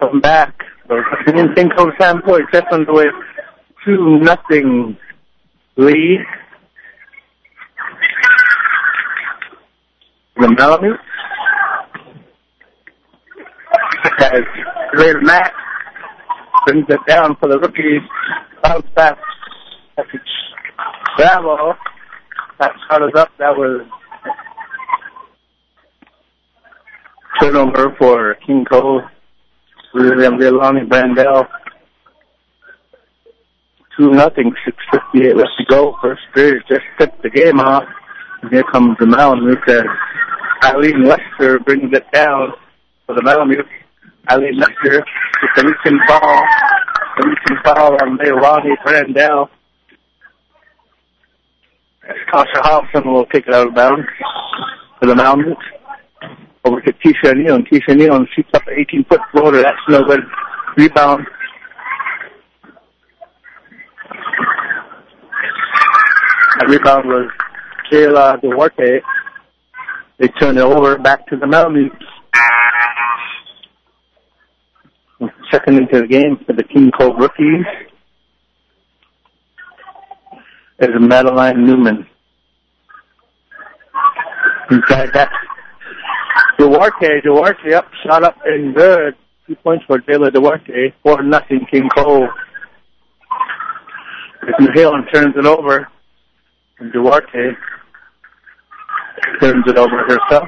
come back. So in King Cove Sandport just underway 2-0 lead. The Malamute as Ray Matt brings it down for the rookies. Bounce back. Bravo. That shot is up. That was turnover for King Cove. William Leilani Brandel. 2-0, 6:58 left to go. First period just tipped the game off. And here comes the Malamute as Eileen Lester brings it down for the Malamute. Eileen Lester with the reaching foul. The reaching foul on Leilani Brandel. As Tasha Hobson will take it out of bounds for the Malamute. Over to Keisha Neal, and Keisha Neal shoots up an 18-foot floater. That's no good. Rebound. That rebound was Kayla Duarte. They turn it over back to the Malamute. Second into the game for the King Cove rookies is Madeline Newman. Inside that. Duarte up, shot up and good. 2 points for Taylor Duarte. 4-0 King Cove. McHale turns it over. And Duarte turns it over herself.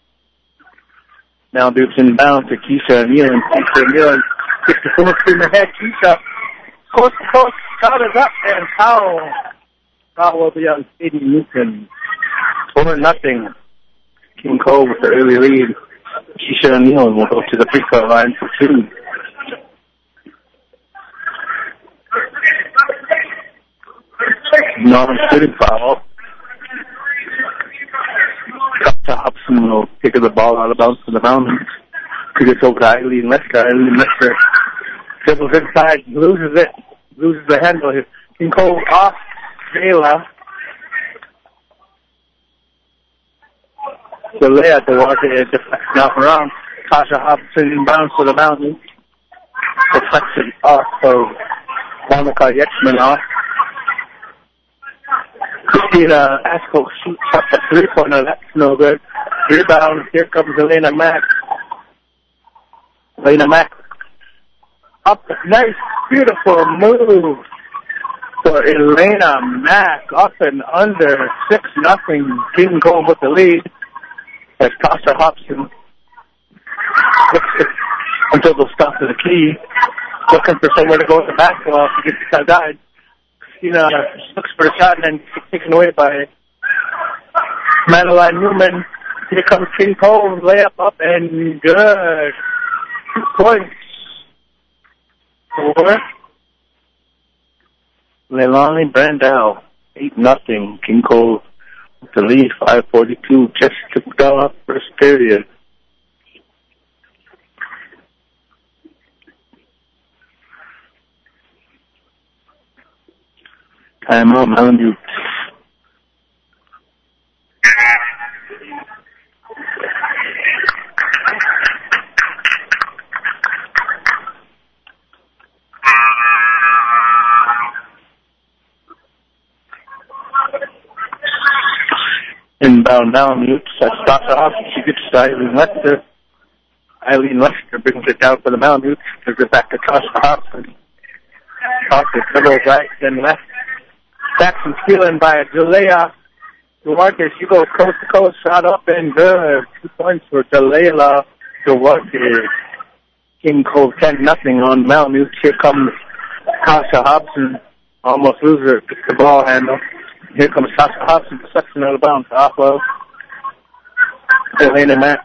Now Duke's inbound to Keisha Neal. And Keisha Neal gets the full screen ahead. Keisha, coast to coast, shot is up and foul. Foul will be on Sadie Newton. 4-0. King Cove with the early lead. Keisha Neal will go to the free throw line for 2. Non-shooting foul. Tasha Hobson will pick the ball out of bounds for the Mountains. He gets over to Eileen Lester. Eileen Lester dribbles inside, loses it, loses the handle here. King Cove off Jayla. The Leah Duarte deflection off around. Tasha Hobson inbounds for the Mountains. Deflection off of Monica Yetchman off. Christina Asko shoots up a 3-pointer. That's no good. Rebound. Here comes Elena Mack. Elena Mack. Up. Nice, beautiful move for Elena Mack. Up and under. 6-0. King Cove with the lead. As Tasha Hobson looks until the stop of the key. Looking for somewhere to go with the basketball. She gets outside. Christina looks for a shot and then taken away by Madeline Newman. Here comes King Cove, layup up and good. 2 points for Leilani Brandel. 8-0. King Cove with the lead. 5:42 just to go up first period. Timeout, Malamute. Inbound Malamute. That's Tasha Hobson. She gets to Eileen Lester. Eileen Lester brings it down for the Malamute. Gives it back to Tasha Hobson. Tasha dribbles right, then left. Jackson stealing by Jalea Duarte. She goes coast to coast, shot up and good. 2 points for Jalea Duarte. King Cove 10-0 on Malamute. Here comes Tasha Hobson. Almost loses her. Gets the ball handle. Here comes Tasha Hobson. Deflection out of bounds off of Elena Mack.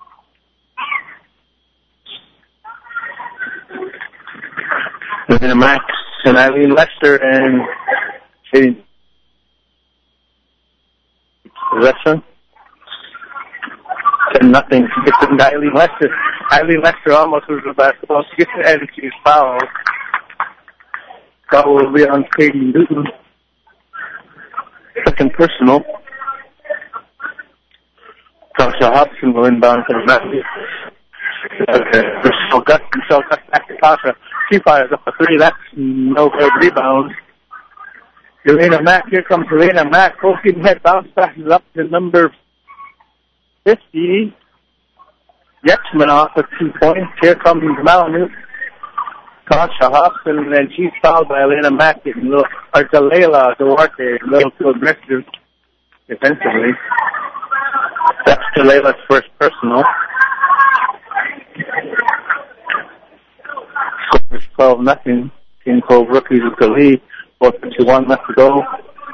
Elena Mack and Eileen Lester and possession. 10-0. She gets it into Eileen Lester. Eileen Lester almost loses the basketball. She gets it and she's fouled. Foul will be on Katie Newton. Second personal. Tasha Hobson will inbound for the Malamute. Okay. Michelle Gus back to Tasha. She fires up a three. That's no good rebound. Elena Mack, here comes Elena Mack. Full speed head bounce passes up to number 50. Yetchmanoff with 2 points. Here comes Malamute. Tasha Hobson, and she's fouled by Elena Mack, getting a little, or Jalila Duarte, a little too aggressive defensively. That's Jalila's first personal. Score is 12-0. King Cove rookies with the lead. 4:51 left to go.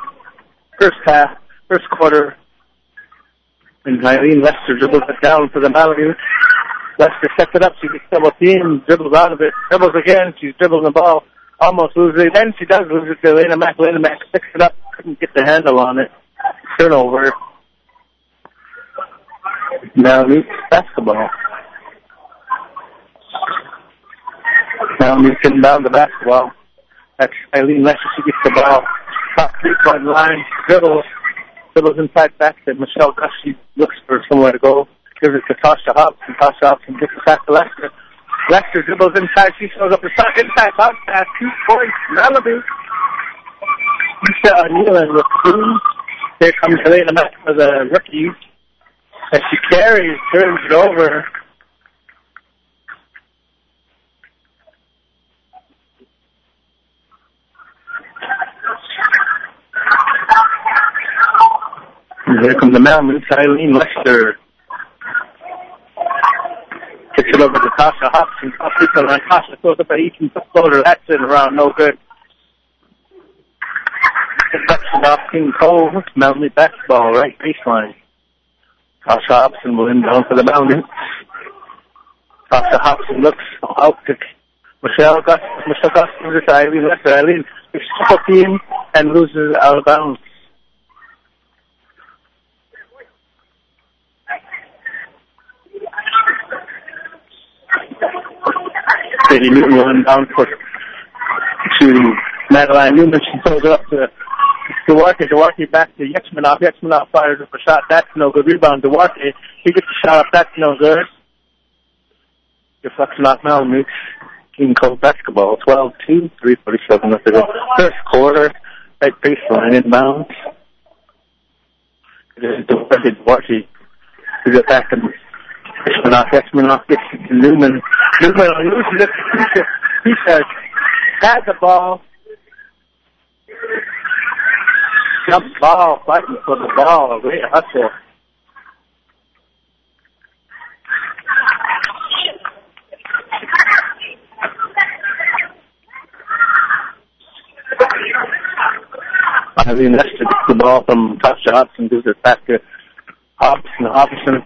First quarter. And Eileen Lester dribbles it down for the Malamute. Lester sets it up. She gets double team, dribbles out of it, dribbles again. She's dribbling the ball, almost loses it. Then she does lose it to Elena Mack. Elena Mack picks it up, couldn't get the handle on it. Turnover. Malamute basketball. Malamute sitting down the basketball. That's Eileen Lester. She gets the ball. Top 3-point line. Dribbles inside back to Michelle Gus. She looks for somewhere to go. Gives it to Tasha Hobson. Tasha Hobson gets it back to Lester. Lester dribbles inside. She shows up the shot. Inside bounce pass. 2 points. Malamute. Lisa Nealon with 2. Here comes Elena Mack for the rookies. As she carries, turns it over. And here comes the Malamute, Eileen Lester. Kicks it over to Tasha Hobson. Tasha throws up a Eaton floater. That's in around, no good. Deflection off King Cove. Malamute basketball, right baseline. Tasha Hobson will inbound for the Malamute. Tasha Hobson looks out to Michelle Gus. Michelle Gus moves it to Eileen Lester. Eileen is triple team and loses out of bounds. Sadie Newton will inbound to Madeline Newman. She throws it up to Duarte. Duarte back to Yetchmanoff. Yetchmanoff fires up a shot. That's no good. Rebound Duarte. He gets the shot up. That's no good. Deflection off Malamute. King Cove basketball. 12-2. 3:47 left to go. First quarter. Right baseline inbounds. Duarte. We get back to Yetchmanoff gets it to Newman. Newman loses it. He says, had the ball. Jump ball, fighting for the ball. A great hustle. Eileen Lester gets the ball from Tasha Hobson, gives it back to Hobson.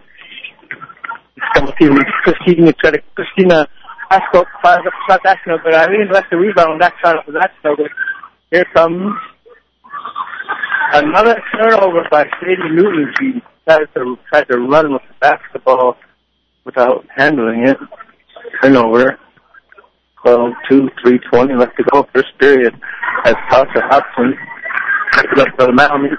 Christina Ascope fires up the shot. That's no good. Eileen Lester rebound. That shot up. That's no good. Here comes another turnover by Sadie Newton. She tried to run with the basketball without handling it. Turnover. 12-2, 3:20 left to go. First period as Tasha Hobson picks it up for the Malamute.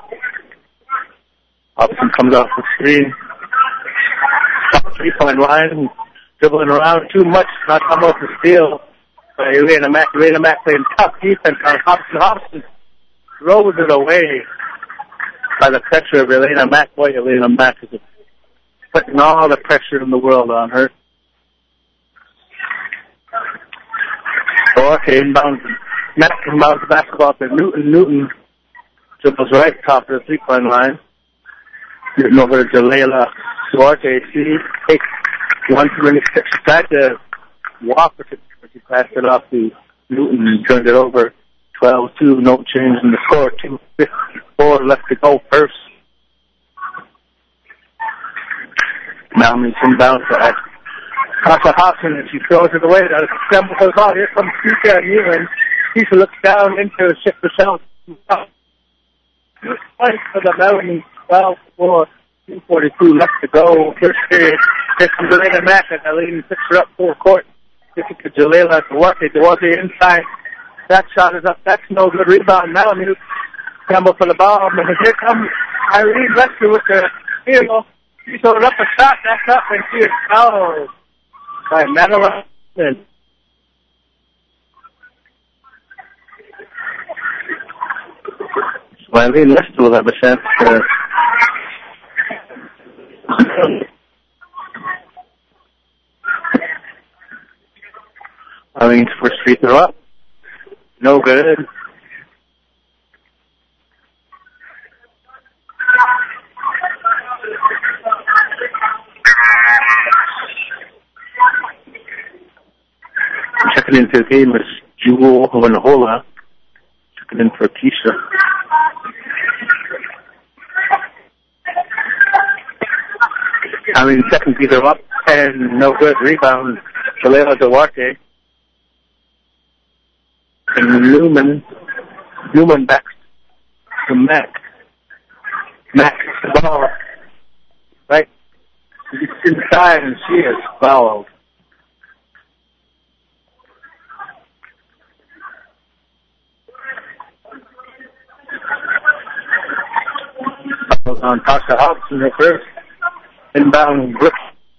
Hobson comes off the screen. 3-point line, dribbling around too much, not almost a steal by Elena Mack. Elena Mack playing tough defense on Hobson. Hobson throws it away by the pressure of Elena Mack. Boy, Elena Mack is putting all the pressure in the world on her. Okay, inbounds. Mack inbounds the basketball to Newton. Newton dribbles right top of the 3-point line. Getting over to Jalila Duarte. She takes 1 minute. She tried to walk, but she passed it off to Newton and turned it over. 12-2, no change in the score. 2:54 left to go first. Malamute inbound to Tasha Hobson, and she throws it away. That scrambles her ball. Here comes Keisha Newman. Keisha looks down into Shift Michelle. Point for the Malamute. 12-4, 2:42 left to go. First period. This is Elena Mack, and Eileen picks her up full court. This is to Jalila Duarte. Duarte inside. That shot is up. That's no good. Rebound. Malamute scramble for the ball. And here comes Eileen Lester with the steal. She throws up a shot. That's up, and she is fouled. by Madeline. So Eileen Lester will have a chance to Eileen's first free throw up. No good. Checking into the game is Jewel Wanahola. Checking in for Keisha. Eileen's second free throw up and no good. Rebound. Shalala Duarte. And Newman back to Mac. Mac gets the ball. Right? She's inside and she is fouled. Fouls on Tasha Hobson, her first. Inbound grip.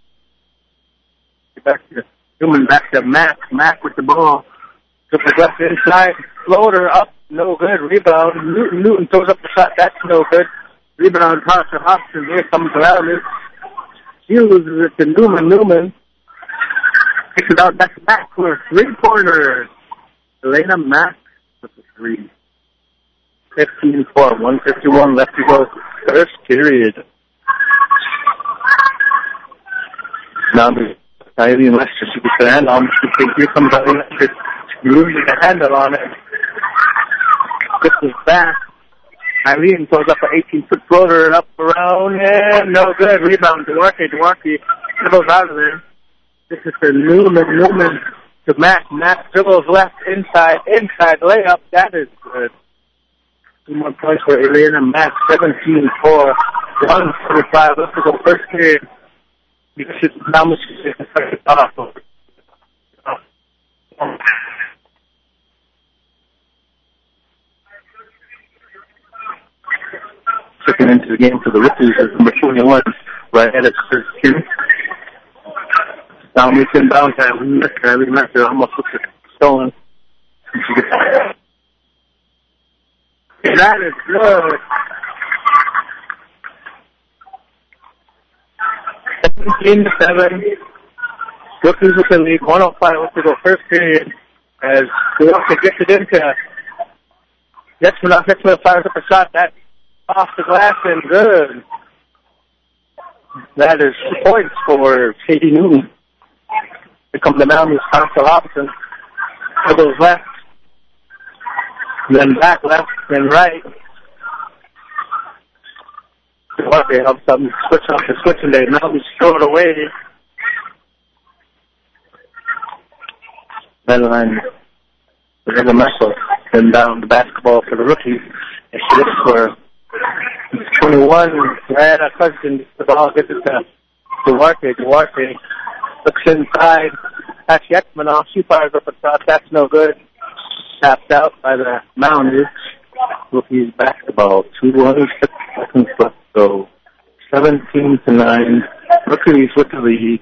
Newman back to Mac. Mac with the ball. Took the left inside, floater up, no good. Rebound. Newton throws up the shot. That's no good. Rebound, Tasha Hobson. Here comes Alan. She loses it to Newman. Newman kicks it out. That's back for 3-pointers. Elena Mack with the 3. 15-4. 1:51 left to go. First period. Now Eileen Lester. She gets the hand on. Here comes Eileen Lester. Losing the handle on it. This is back. Eileen throws up an 18-foot floater up around and no good. Rebound Duarte. Duarte dribbles out of there. This is for Newman. Newman to Mac. Mac dribbles left inside layup. That is good. 2 more points for Elena Mac. 17-4. 1:45 left to go first period. Because it's now much off. Checking into the game for the rookies is number 21, right at its first two. Now we can bounce at Eileen Lester almost looks like stolen. That is good. 17-7. Rookies with the lead. 1:05 left to go first period. As Duarte gets it into Jetchman fires up a shot. That's off the glass and good. That is 2 points for Katie Newton. Here comes the mountain, Council Hobson. Goes left, then back left, then right. Duarte helps them switch off the switch and they now just throw it away. Madeline Rega Messel then down the basketball for the rookies. And she looks for 21. Diana Cousin, the ball gets it to Duarte. Duarte looks inside. That's Yetmanoff. She fires up a shot. That's no good. Tapped out by the Mounties. Rookies basketball. 2 seconds left. So 17-9. Rookies with the lead.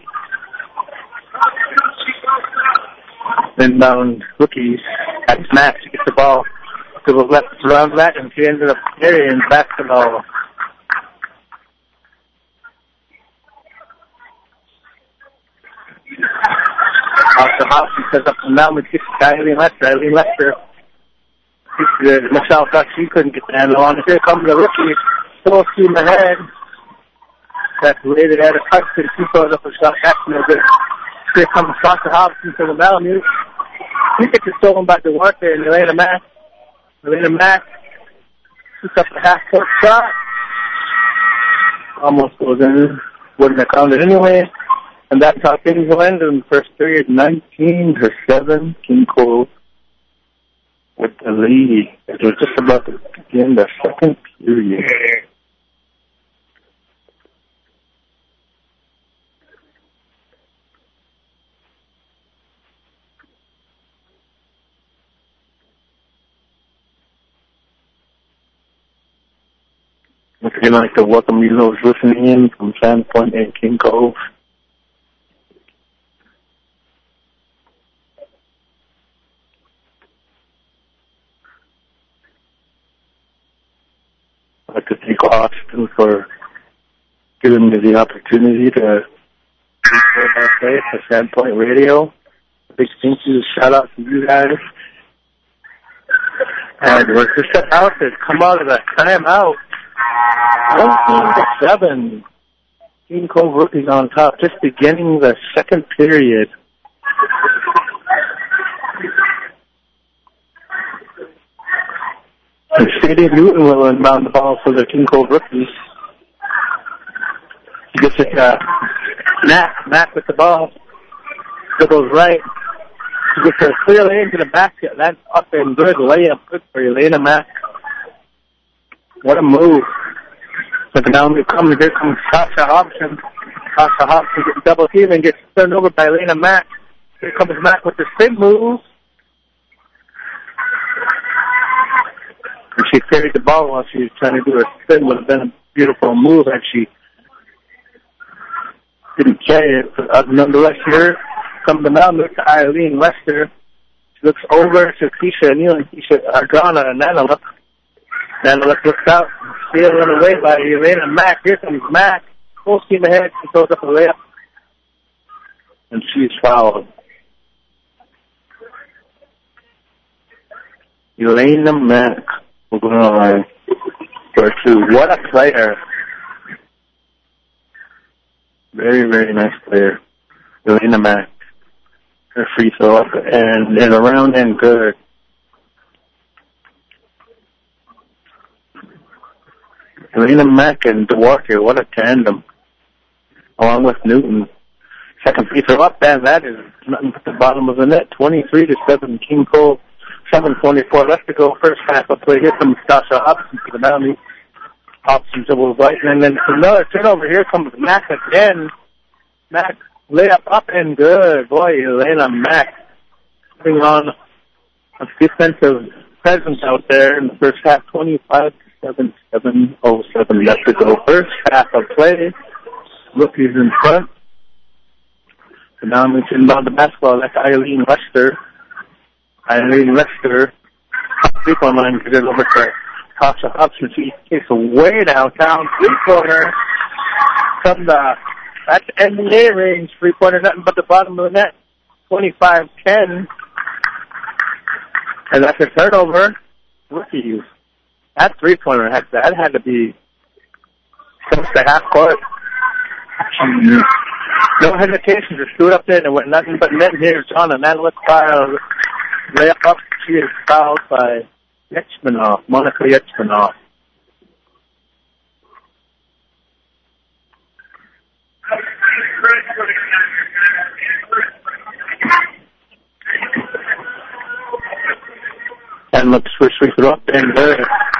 Inbound rookies. That's Max. She gets the ball to the left around that, and she ended up carrying basketball. Off the house, she says up and down with Eileen Lester. Eileen Lester. Michelle thought she couldn't get the handle on it. Here comes the rookie. Full steam ahead. That's rated at a custom. She throws up a shot. That's no good. Here comes Dr. Hobson to the Malamute. He gets it stolen by Duarte and Elena Mack. Elena Mack shoots up a half-court shot. Almost goes in. Wouldn't have counted anyway. And that's how things will end in the first period. 19-7. King Cole with the lead. It was just about to begin the second period. I'd like to welcome you those listening in from Sandpoint and King Cove. I'd like to thank Austin for giving me the opportunity to record my play for Sandpoint Radio. Big thank you, shout out to you guys. And we're just about to come out of the timeout. 19-7. King Cove Rookies on top, just beginning the second period. And Sadie Newton will inbound the ball for the King Cove Rookies. He gets it, Mac with the ball. Dribbles right. He gets a clear lane to the basket. That's up and good. Layup good for Elena Mack. What a move. But now here comes Sasha Hobson. Sasha Hobson gets double team and gets turned over by Elena Mack. Here comes Mack with the spin move. And she carried the ball while she was trying to do her spin. Would have been a beautiful move had she didn't carry it. But nonetheless, here comes the Malamute to Eileen Lester. She looks over to Keisha O'Neill and Keisha Ardrana and Nanaluk. Nanaluk looks out. Stealing away by Elena Mack. Here comes Mack. Full steam ahead. She throws up a layup. And she's fouled. Elena Mack will go on for two. What a player. Very, very nice player. Elena Mack. Her free throw up and around and good. Elena Mack and Duarte, what a tandem. Along with Newton. Second free throw up, and that is nothing but the bottom of the net. 23-7, King Cove. 7:24 left to go. First half of play. Here comes Sasha Hobson to the boundary. Hobson dribbles right, and then another turnover. Here comes Mack again. Mack layup up and good. Boy, Elena Mack putting on a defensive presence out there in the first half. 25-7, 7:07 left to go. First half of play. Rookies in front. So now we can inbound the basketball. That's Eileen Lester. Eileen Lester, 3-point line, gives it over to Tasha Hobson. She takes a way downtown, 3-pointer from that's NBA range, 3-pointer, nothing but the bottom of the net, 25-10. And that's a turnover. Rookies. That 3-pointer, that had to be close to half court. No hesitation, just threw it up there and it went nothing but net here. John, and that looks foul. Layup up, she is fouled by Yechmanoff, Monica Yechmanoff. And looks for free throw up and good.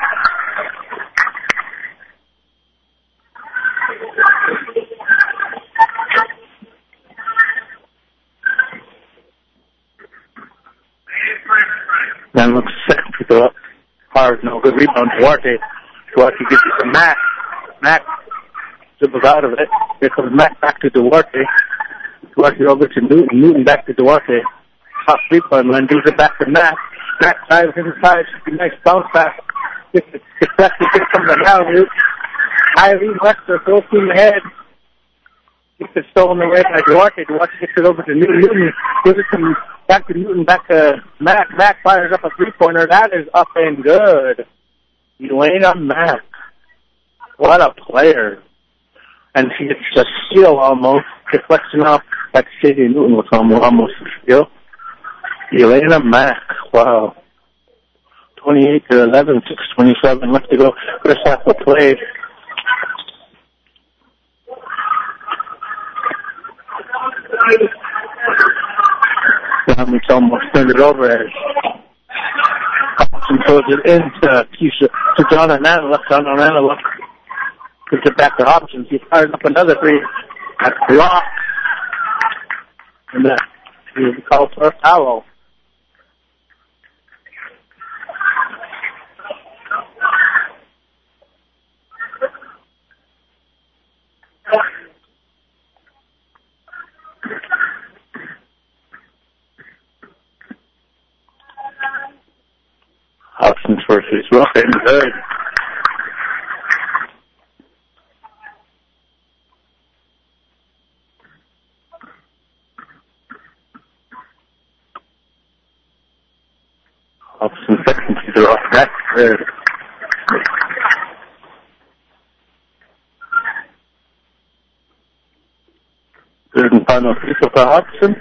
Then looks second free throw up. Hard, no good rebound. Duarte gives it to Mack. Mack dribbles out of it. Here comes Mack back to Duarte. Duarte over to Newton. Newton back to Duarte. Top 3-point line. Gives it back to Mack. Mack dives inside. Nice bounce back. Gets from the Malamute. Eileen Lester full team ahead. Gets it stolen away by Duarte. Duarte gets it over to Newton. Newton gives it to back to Newton, back to Mack. Mack fires up a 3-pointer. That is up and good. Elena Mack. What a player. And she gets a steal almost. Deflection off that Sadie Newton was almost a steal. Elena Mack. Wow. 28-11, 6:27 left to go. First half of play. It's almost turned it over as Hobson throws it into Keisha, to Donna Nanaluk. Donna Nanaluk gives it back to Hobson. He fires up another three. That's blocked. And that is called for a foul. Hobson's first is rough and good. Hobson second to the off back. There's third and final official for Hobson.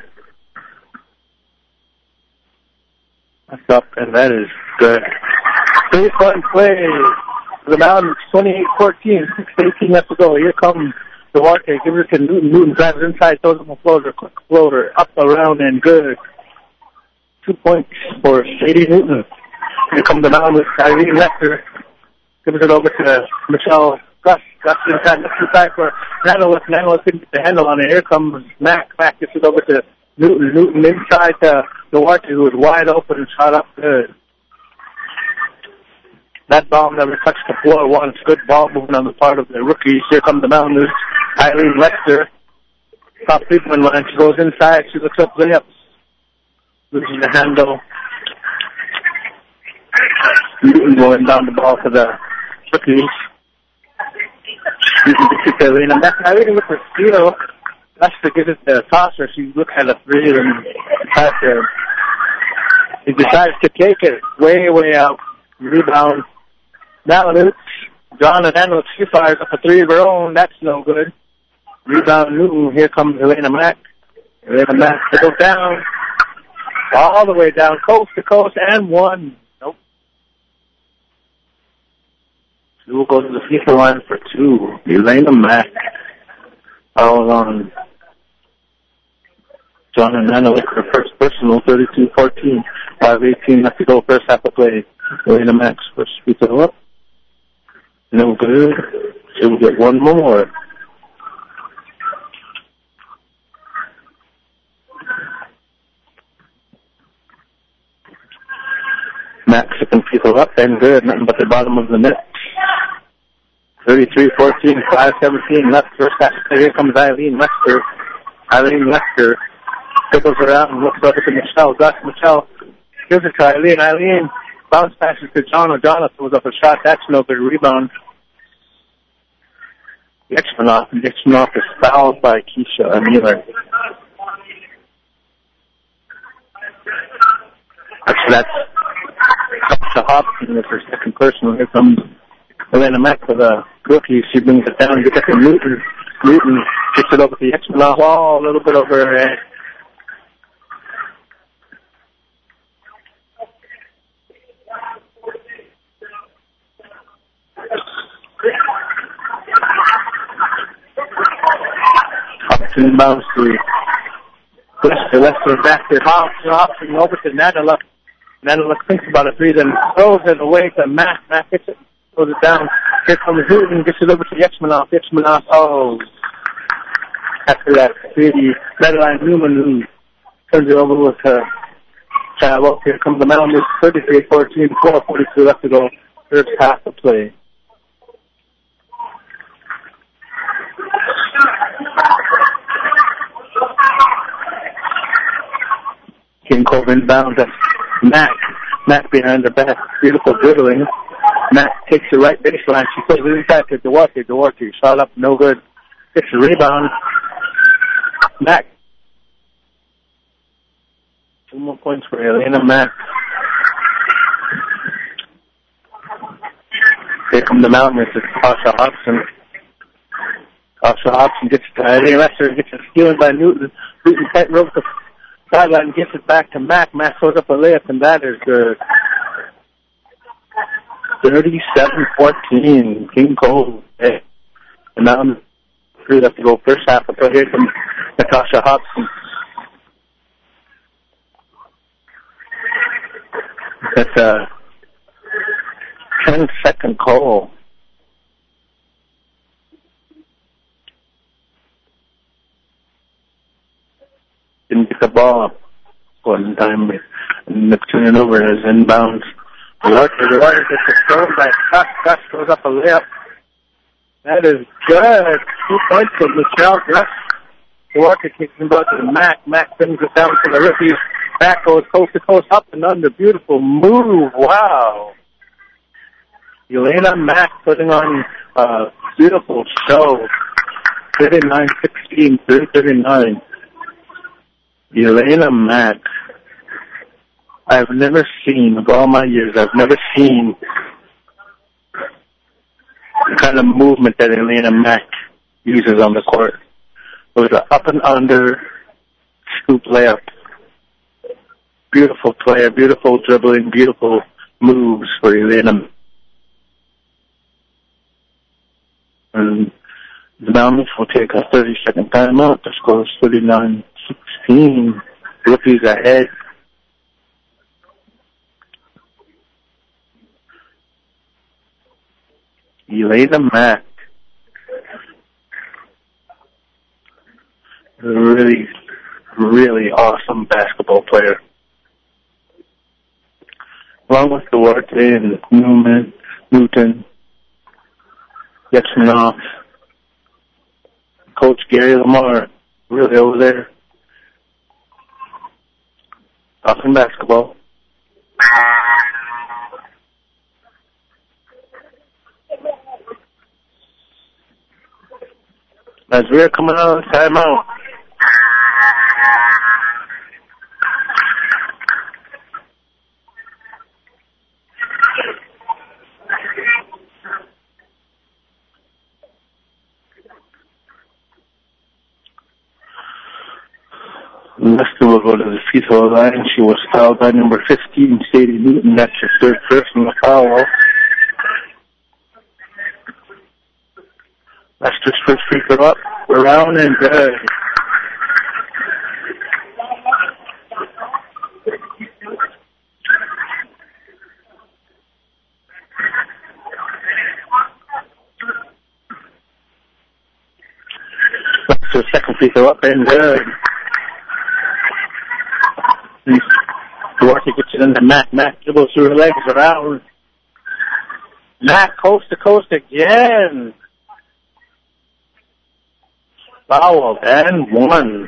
That's up, and that is good. 3-point play for the Mountains, 28-14, 6-18 left to go. Here comes Duarte, gives it to Newton. Newton drives inside, throws him a floater, quick floater, up, around, and good. 2 points for Sadie Newton. Here comes the Mountains, Irene Lester, gives it over to Michelle Gus. Gus inside, left inside for Nanolis. Nanolis couldn't get the handle on it. Here comes Mac. Mac gets it over to Newton. Newton inside to Duarte, who was wide open and shot up good. That ball never touched the floor once. Good ball movement on the part of the rookies. Here comes the Mountains. Eileen Lester, top 3-point line. She goes inside. She looks up layups. Losing the handle. Newton going down the ball for the rookies. You can get to Eileen. And that's Eileen with the steal. Lester gives it to Tosser. She looks at a three and tries to. He decides to take it way, way out. Rebound. Malamute, John and Anna, she fires up a three of her own. That's no good. Rebound Newton. Here comes Elena Mack. Elena Mack to go down. All the way down, coast to coast, and one. Nope. She will go to the free throw line for two. Elena Mack. All on John and Anna with her first personal, 32-14. 5:18 left to go, first half of play. Elena Mack's first free throw up. No good. She will get one more. Max second free throw up and good. Nothing but the bottom of the net. 33-14, 5:17 left. First half. Here comes Eileen Lester. Eileen Lester dribbles around and looks over to Michelle. Gus Michelle gives it to Eileen. Eileen bounce passes to John. Jonathan was up a shot. That's no good. Rebound. Yexmanoff is fouled by Keisha Mueller. Actually, that's Tasha Hobson with her second personal. Here comes Elena Mack for the rookie. She brings it down. Gets it to Newton. Newton gets it over to Yexmanoff. Oh, a little bit over her head. Inbounds to Lester back to Hobson over to Nanala. Nanala thinks about a three, then throws it away to Matt. Matt gets it, throws it down. Here comes Newton, gets it over to Yexmanoff. Yexmanoff, after that three, Madeline Newman, who turns it over with Chavo. Here comes the Mountains, 33-14, 4:42 left to go. First half of play. King Cove inbounds at Matt. Matt behind the back. Beautiful dribbling. Matt takes the right baseline. She plays it inside to Duarte. Duarte shot up, no good. Gets the rebound. Matt. 2 more points for Elena Mack. Here come the Mountains. It's Tasha Hobson. Tasha Hobson gets it to Eileen Lester. Gets it stealing by Newton. Newton tight rope the sideline, gets it back to Mack. Mack throws up a layup, and that is good. 37-14, King Cove. Hey. And now I'm free left to go first half. So here comes Natasha Hobson. That's a 10-second call. Didn't get the ball up one time. And turn it over as inbounds. The Warriors gets a throw by Gus. Gus throws up a layup. That is good. 2 points for Michelle Gus. Walker kicks him back to Mack. Mack brings it down to the rookies. Mack goes coast to coast, up and under. Beautiful move. Wow. Elena Mack putting on a beautiful show. 39-16, 39. Elena Mack. I've never seen, of all my years, I've never seen the kind of movement that Elena Mack uses on the court. It was an up and under scoop layup. Beautiful player, beautiful dribbling, beautiful moves for Elena. And the Malamutes will take a 30-second timeout. The score is 39-16. Rookies ahead. Elena Mack. Really, really awesome basketball player. Along with Duarte and Newton, Yetchmanoff, Coach Gary Lamar, really over there. Awesome basketball. As we're coming out of timeout. Lester will go to the free throw line. She was fouled by number 15, Sadie Newton. That's her third personal foul. Lester's first free throw up, around and good. Lester's second free throw up and good. Duarte gets it into Mack. Mack dribbles through her legs around. Mack coast to coast again. Foul and one.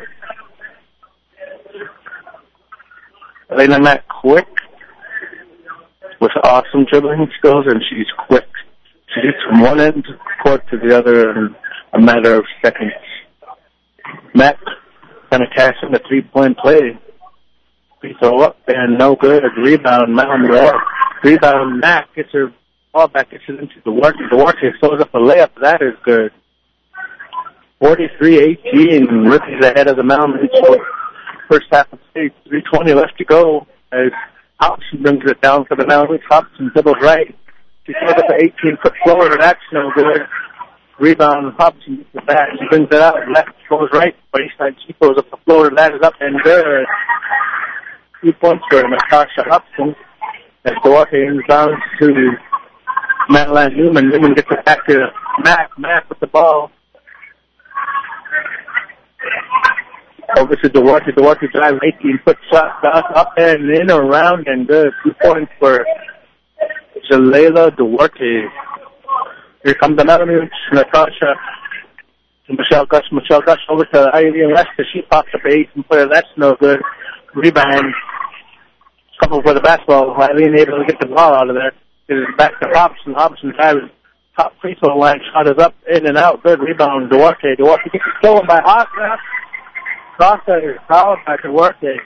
Elena Mack quick with awesome dribbling skills, and she's quick. She gets from one end of the court to the other in a matter of seconds. Mack kind of cash in the three-point play. Free throw up and no good. Rebound, Mountain Roar. Rebound, Mack gets her ball back, gets it into Duarte. Duarte throws up a layup. That is good. 43-18. Rookies ahead of the Mountain. First half of stage. 3:20 left to go as Hobson brings it down for the Mountain. Hobson dribbles right. She throws up an 18-foot floater. That's no good. Rebound, Hobson gets it back. She brings it out. Left goes right. Baseline, she throws up the floater. That is up and good. 2 points for Natasha Hobson as Duarte inbounds to Madeline Newman. Newman gets it back to Mack. Mack with the ball. Over to Duarte. Duarte drives 18-foot shot. Up and in, around and good. 2 points for Jalela Duarte. Here comes the Malamutes. Natasha to Michelle Gush. Michelle Gush over to Eileen Lester. She pops up an 18-footer. That's no good. Rebound. Couple for the basketball. Eileen able to get the ball out of there. It is back to Hobson. Hobson drives top free throw line. Shot is up, in and out. Good rebound. Duarte. Duarte gets it stolen by Hobson. Costa is fouled by Duarte.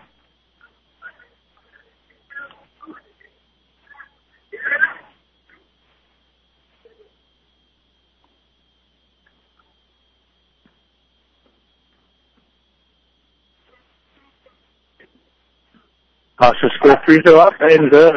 Costa scored free throw up and good.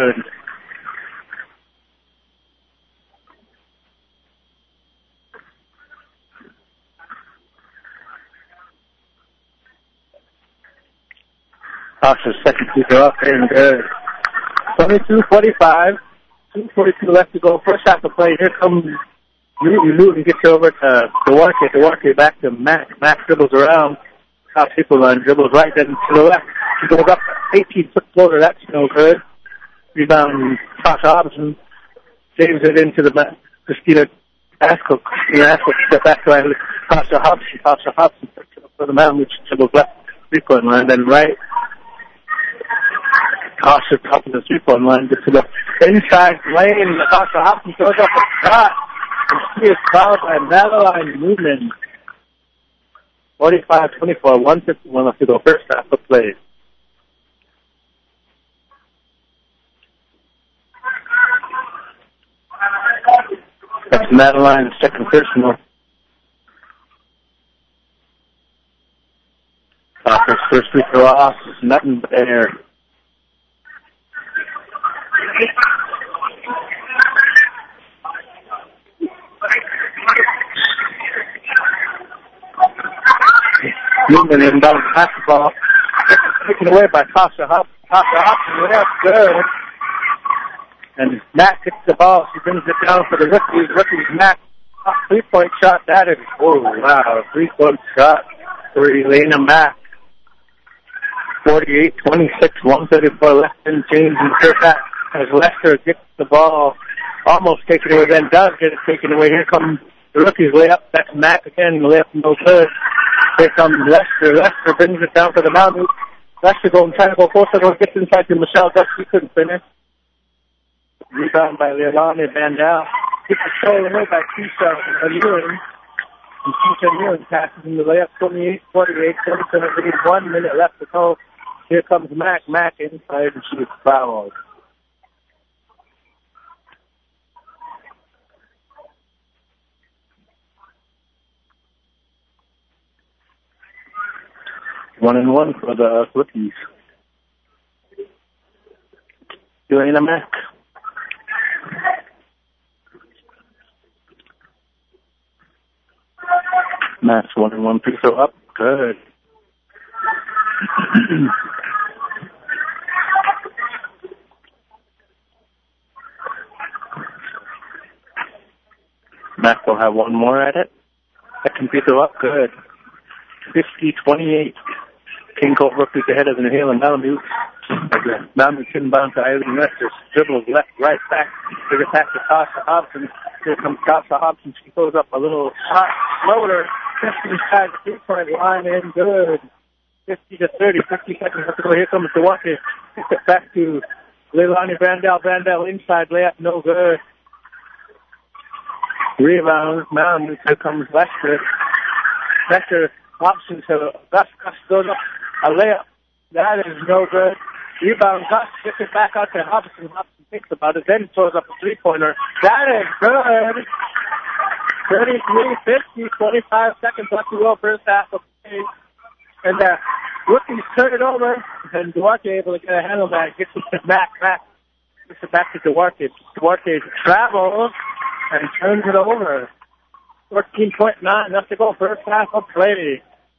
Costa's second free throw up and good. 22-45. 2:42 left to go. First half of play. Here comes Newton. Newton gets over to Duarte. Duarte back to Mack. Mack dribbles around. Top people line. Dribbles right then to the left. He goes up 18-foot floater. That's no good. Rebound, Tasha Hobson. Saves it into the Christina Askell. Christina Askell gets back to Tasha Hobson. Tasha Hobson for the Mountain, which dribbles left 3-point line. Then right. Tasha top of the 3-point line. Gets to the inside lane. Tasha Hobson throws up a shot. And she is fouled by Madeline Newman. 45-24. 1:51 left to go. First half of play. Madeline, second personal. First free throw off, nothing but air. Newman inbound basketball. Taken away by Tasha Hobson. Tasha Hobson left good. And Matt gets the ball. She brings it down for the rookies. Rookies, Matt. 3-point shot. That is, oh, wow. 3-point shot for Elena Mack. 48-26, 134 left in change in the first half as Lester gets the ball, almost taken away, then does get it taken away. Here comes the rookies layup. That's Mack again, layup no good. Here comes Lester. Lester brings it down for the Mountain. Lester trying to go closer, gets inside to Michelle Duff. She couldn't finish. Rebound by Leilani Vandal. Gets it stolen away by Keisha Ewing. And Keisha Ewing passes in the layup. 28-48, 1 minute left to go. Here comes Mack. Mack inside, and she is fouled. One and one for the rookies. Elena Mack. Mack's 1-1 free throw up. Good. Mack will have one more at it. Second free throw up. Good. 50-28. King Colt rookies ahead of the New Haven Malamute. Malamute inbound to Eileen Lester. Dribbles left, right, back. They get back to Tasha Hobson. Here comes Tasha Hobson. She throws up a little shot. Lower. 50 inside the 3-point line and good. 50-30. 50 seconds left to go. Here comes Duarte. Gets it back to Leilani Vandal. Vandal inside layup. No good. Rebound. Malamute. Here comes Lester. Lester option to Gus. Gus goes up a layup. That is no good. Rebound. Gus gets it back out to Hobson. Hobson thinks about it. Then throws up a 3-pointer. That is good. 33-50. 25 seconds left to go. First half of the game. And the rookies turn it over. And Duarte able to get a handle that. Gets it to Mack. Mack gets it back to Duarte. Duarte travels and turns it over. 14.9 left to go. First half of play.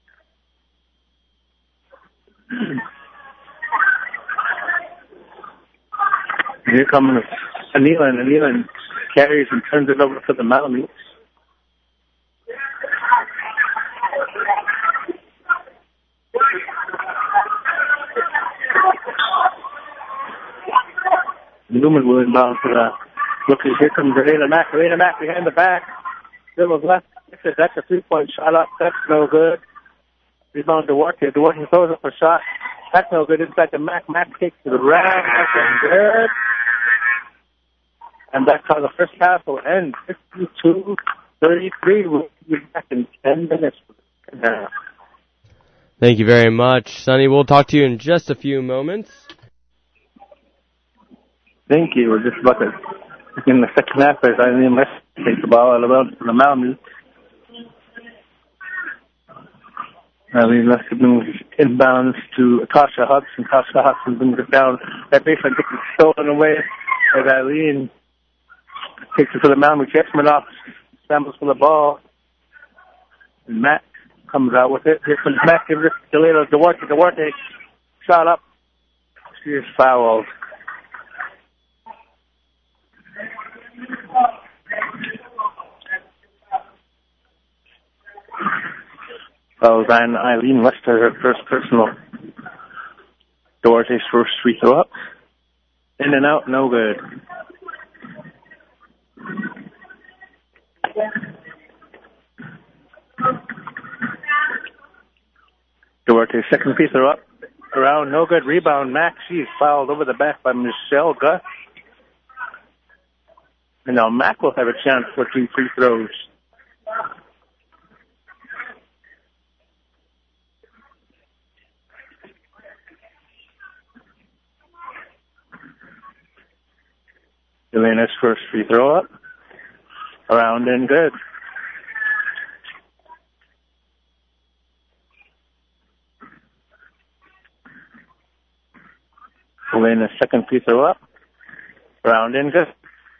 Here comes Anila, and Anila carries and turns it over for the Malamutes. Newman will inbound for the rookies. Here comes Elena Mack. Elena Mack behind the back. Dribbles left. That's a 3-point shot up. That's no good. Rebound to Duarte. Duarte throws up a shot. That's no good. Inside to Mack. Mack takes to the rack. That's good. And that's how the first half will end. 52-33. We'll be back in 10 minutes. Thank you very much, Sonny. We'll talk to you in just a few moments. Thank you. We're just about to in the second half as Eileen Lester takes the ball out of the Malamute. Eileen Lester moves inbounds to Tasha Hudson. Tasha Hudson brings it down. That baseline gets it stolen away as Eileen takes it for the Malamute. Jesmanoff scrambles for the ball. And Matt comes out with it. Here comes Matt. Gives it to Duarte. Duarte shot up. She is fouled. Fouls on Eileen Lester, her first personal. Duarte's first free throw up. In and out, no good. Duarte's second free throw up. Around, no good. Rebound, Max. She's fouled over the back by Michelle Gus. And now Mack will have a chance for 2 free throws. Elena's first free throw up. Around and good. Elena's second free throw up. Around and good.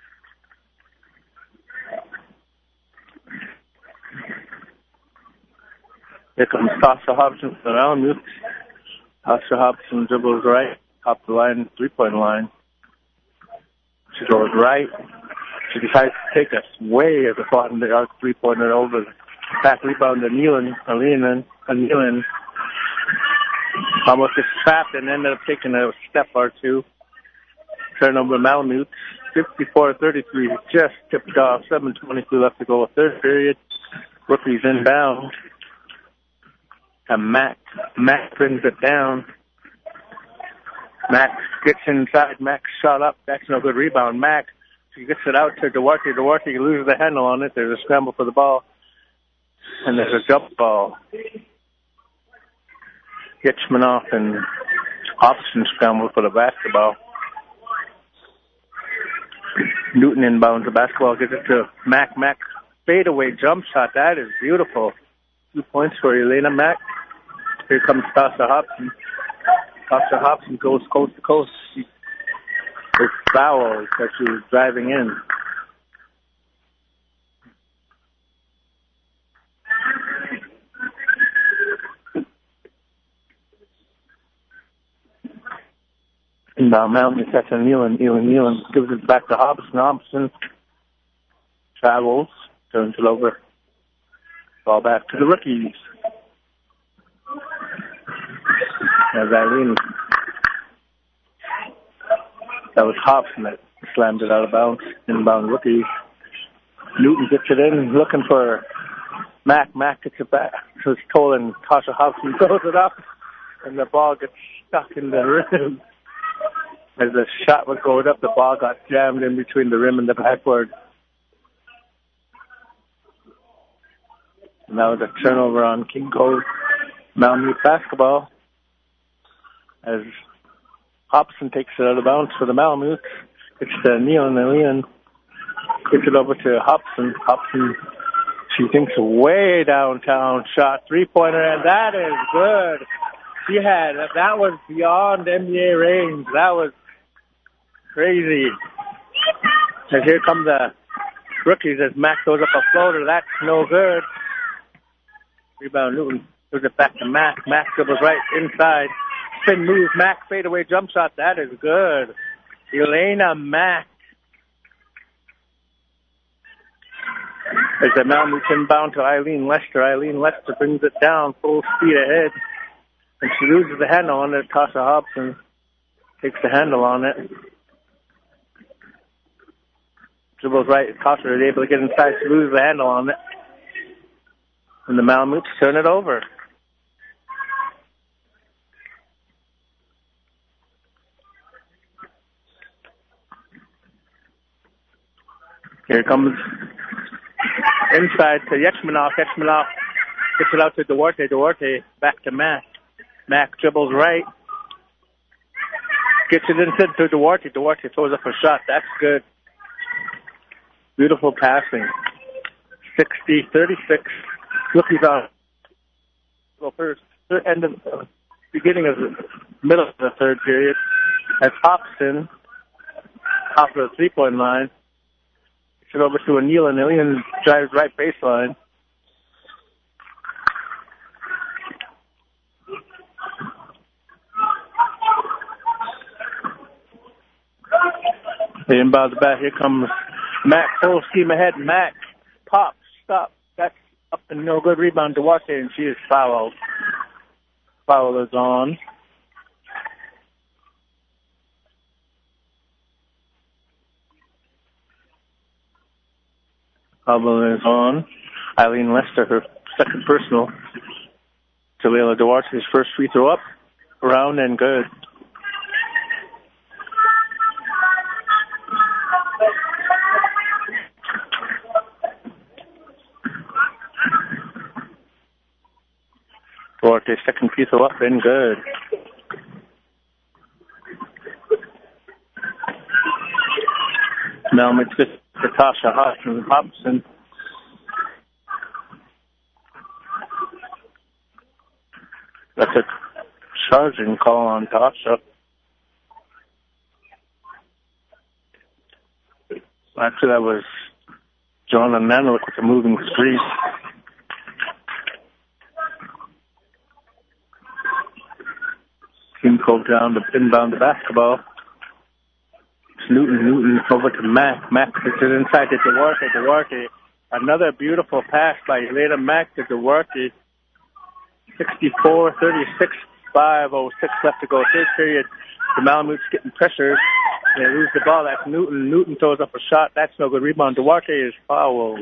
Here comes Tasha Hobson for the Malamute. Tasha Hobson dribbles right, top the line, three-point line. She goes right. She decides to take us way at the bottom of the arc, three-pointer over. Back rebound to Nealon. Almost just trapped and ended up taking a step or two. Turnover Malamute. 54-33, just tipped off. 7:22 left to go. Third period. Rookies inbound. And Mac brings it down. Mac gets inside. Mac shot up. That's no good rebound. Mac, she gets it out to Duarte. Duarte loses the handle on it. There's a scramble for the ball. And there's a jump ball. Hitchmanoff and Hobson scramble for the basketball. Newton inbounds the basketball. Gets it to Mac. Mac fadeaway jump shot. That is beautiful. 2 points for Elena Mack. Here comes Tasha Hobson. Tasha Hobson goes coast to coast. It's foul that she was driving in. Inbound Mountain sets on Nealon. Gives it back to Hobson. Hobson travels, turns it over. Ball back to the rookies. As Eileen. That was Hobson that slammed it out of bounds. Inbound rookies. Newton gets it in, looking for Mac. Mac gets it back. So it's stolen. Tasha Hobson throws it up, and the ball gets stuck in the rim. As the shot was going up, the ball got jammed in between the rim and the backboard. And that was a turnover on King Cove Malamute basketball. As Hobson takes it out of bounds for the Malamute. It's to Nealon. Gets it over to Hobson. Hobson, she thinks way downtown. Shot, three-pointer, and that is good. That was beyond NBA range. That was crazy. And here come the rookies as Mac goes up a floater. That's no good. Rebound Newton. Gives it back to Mac. Mac dribbles right inside. Spin move. Mac fadeaway jump shot. That is good. Elena Mac. As the Malamute inbound to Eileen Lester. Eileen Lester brings it down full speed ahead. And she loses the handle on it. Tasha Hobson takes the handle on it. Dribbles right. Tasha is able to get inside. She loses the handle on it. And the Malamutes turn it over. Here comes inside to Yechmanoff. Yechmanoff gets it out to Duarte. Duarte back to Mac. Mac dribbles right. Gets it inside to Duarte. Duarte throws up a shot. That's good. Beautiful passing. 60-36. Rookies on. Well, first, beginning of the middle of the third period. As Hobson, top of the three-point line. Gets it over to Nealon. Nealon drives right baseline. They inbound the back. Here comes Mac. Full scheme ahead. Mac pops. Stop. That's up and no good. Rebound to Duarte, and she is fouled. Foul is on. Foul is on. Eileen Lester, her second personal. Jalila Duarte's first free throw up. Round and good. Duarte's second free throw up and good. Malamute gets to Tasha Hobson. That's a charging call on Tasha. Actually, that was John Nanalik with a moving street. Team called down to inbound the basketball. It's Newton over to Mack. Mack puts it inside to Duarte. Another beautiful pass by Elena Mack to Duarte. 64-36, 5:06 left to go. Third period. The Malamutes getting pressured. They lose the ball. That's Newton. Newton throws up a shot. That's no good. Rebound. Duarte is fouled.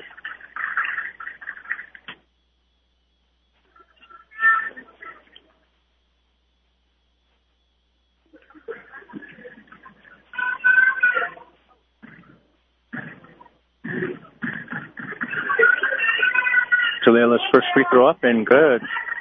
Jaleela's first free throw up and good.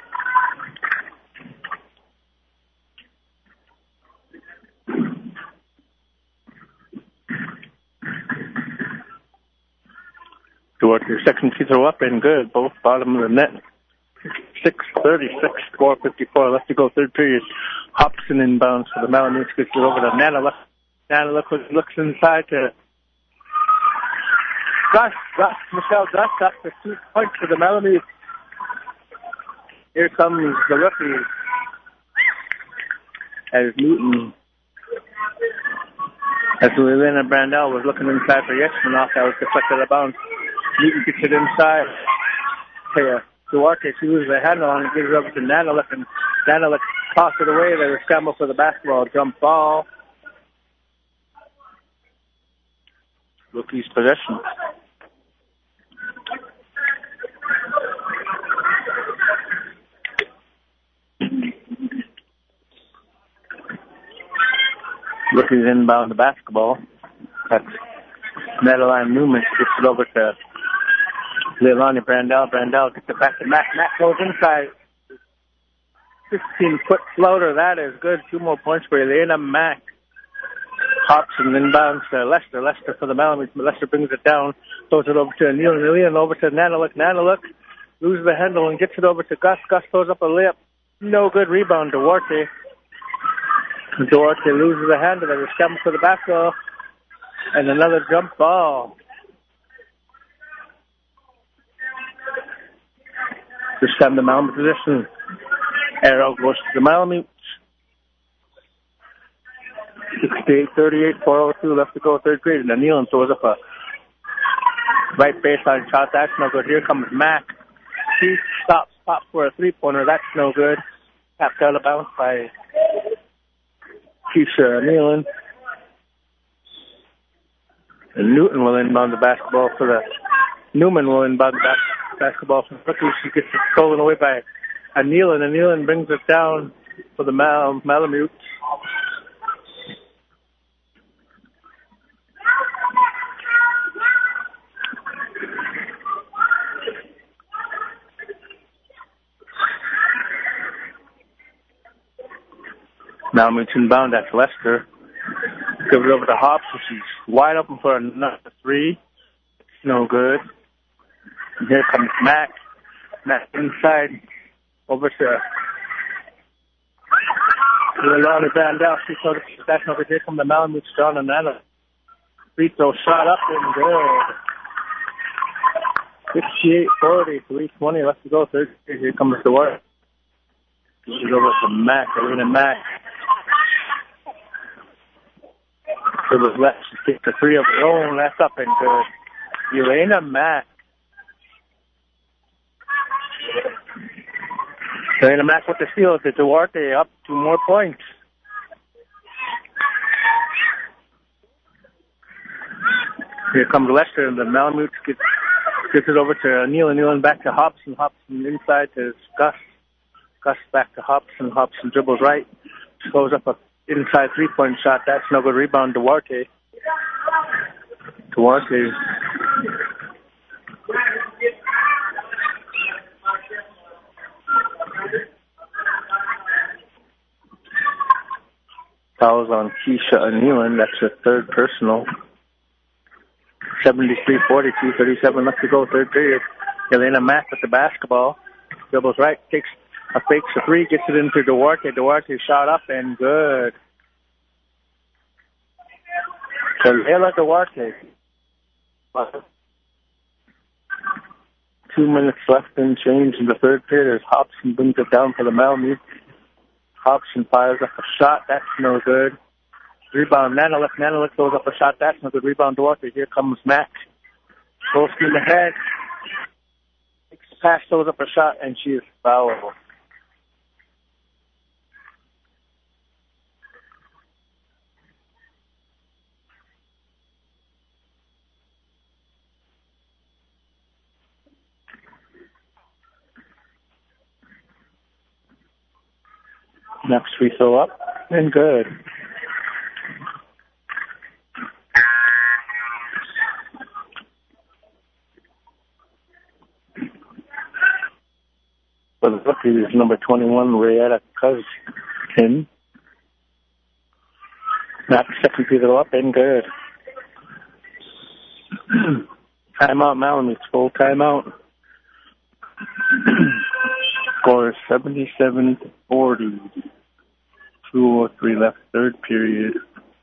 Duarte's second free throw up and good. Both bottom of the net. 6:36, 4:54 left to go. Third period. Hobson inbounds for the Malamutes. Gets it over to Nanalik. Nanalik looks inside to Michelle Gus got the 2 points for the Malamutes. Here comes the rookie as Newton. As Elena Brandel was looking inside for Yeshmanov, that was deflected out of bounds. Newton gets it inside. Duarte, she loses the handle on it, gives it over to Nanalik, and Nanalik tosses it away. They were scramble for the basketball. Jump ball. Rookie's possession. Rookie's inbound the basketball. That's Madeline Newman. Gets it over to Leilani Brandel. Brandel gets it back to Mack. Mack goes inside. 15-foot floater. That is good. 2 more points for Elena Mack. Hobson inbounds to Lester. Lester for the Malamutes. Lester brings it down. Throws it over to Neil. Neil over to Nanalik. Nanalik loses the handle and gets it over to Gus. Gus throws up a layup. No good. Rebound. Duarte. Duarte loses the handle. They were scrambled for the basketball. And another jump ball. This time the Malamute position. Arrow goes to the Malamute. 68-38, 4:02 left to go, third period. And Nealon throws up a right baseline shot. That's no good. Here comes Mack. He stops, pop for a three-pointer. That's no good. Tapped out of bounds by Keisha Nealon. And Newton will inbound the basketball for the Newman will inbound the basketball from Rookie. She gets it stolen away by Nealon. And Nealon brings it down for the Malamute. Malamute inbound. That's Lester. Give it over to Hobson. She's wide open for another three. No good. And here comes Mack. Mack inside. Over to Leilani Brandel. She thought that's no good. Here comes the Malamute. John and Anna. Free throw shot up and good. 68-40. 3:20 left to go. Third. Here comes the work. This is over to Mack. Elena Mack. It was left to take the three of her own. That's up and good. Elena Mack. Elena Mack with the steal to Duarte. Up 2 more points. Here comes Lester, and the Malamute gets it over to Neil, and Neil back to Hobson. Hobson inside to Gus. Gus back to Hobson. Hobson dribbles right. Throws up a inside 3-point shot. That's no good. Rebound, Duarte. Fouls on Keisha and Nealon. That's her third personal. 73-42, 37 left to go, third period. Elena Mack with the basketball. Dribbles right, takes a fakes a three, gets it into Duarte. Duarte shot up and good. So Layla Duarte. 2 minutes left and change in the third period as Hobson brings it down for the Malamute. Hobson fires up a shot. That's no good. Rebound, Nanalik. Nanalik goes up a shot. That's no good. Rebound, Duarte. Here comes Mack. Full steam ahead. Takes the pass, throws up a shot, and she is fouled. Next free throw up, and good. For the rookie is number 21, Rayetta Cousin. Next second free throw up, and good. Timeout, Malamute. Full timeout. Score is 77-40. 2:03 left, third period.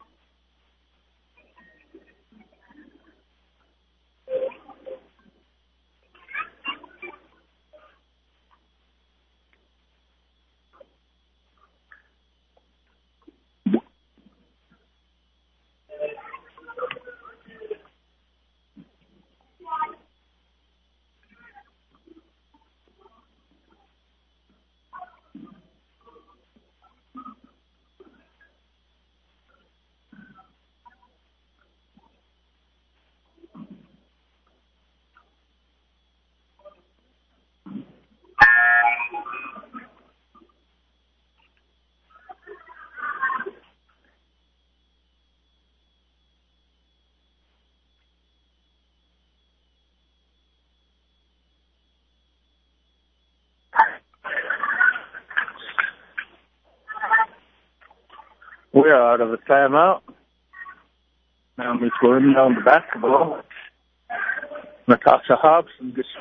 We're out of the timeout. Now we're going down the basketball. Natasha Hobson gets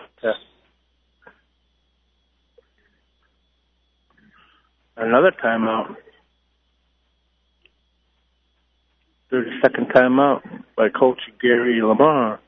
another timeout. 30-second timeout by Coach Gary Lamar.